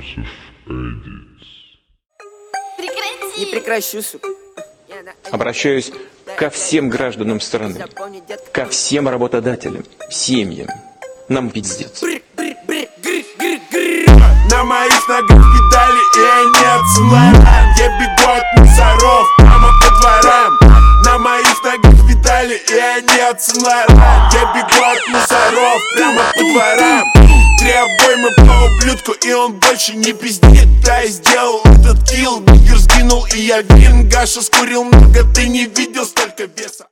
Не прекращу, сука. Обращаюсь ко всем гражданам страны, ко всем работодателям, семьям. Нам пиздец. На моих ногах педали, и они отсылают. Я бегу от мусоров прямо по дворам. На моих ногах педали, и они отсылают. Я бегу от мусоров прямо по дворам. 3 обоймы по ублюдку, и он больше не пиздит. Да, я сделал этот килл, бигер сгинул, и я вин. Гаша скурил много, ты не видел столько веса.